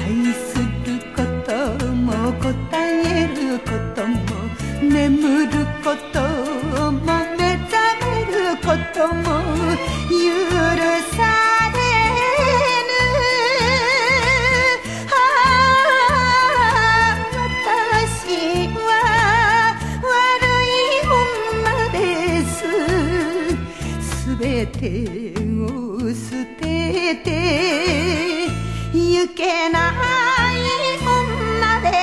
愛することも答えることも眠ることも目覚めることも許されぬ。私は悪い女です。すべてを捨ててゆけない女です。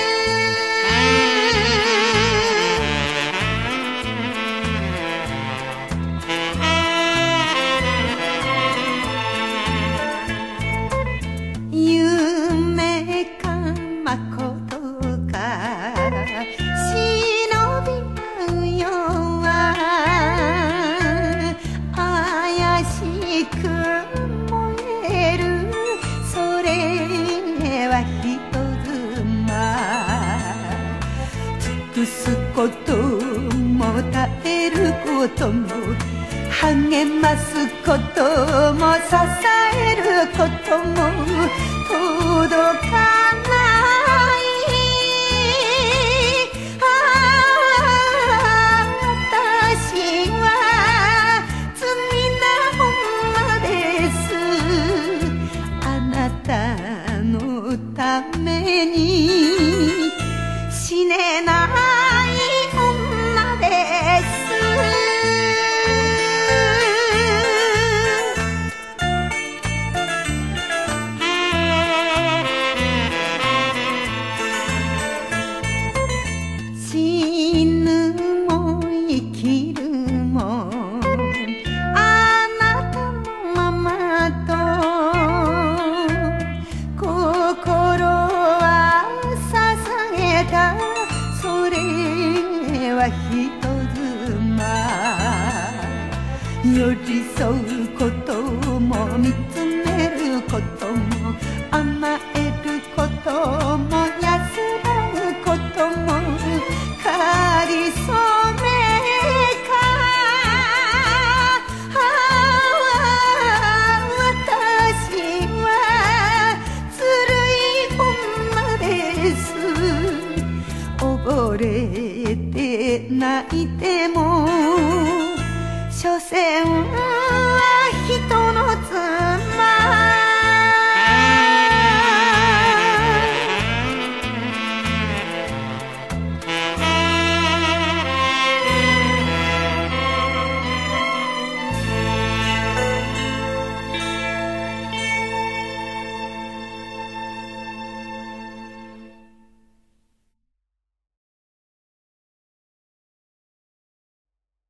夢か誠か忍び合うようは怪しく燃える。それは人妻。尽くすことも耐えることも励ますことも支えることも届かない。私は罪な女です。あなたのために死ねない女です。死ぬも生きるもあなたのままと心は捧げた。それは人妻。寄り添うことも見つめることも甘えることも安らぐこともかりそめか。私はずるい女です。溺れて泣いても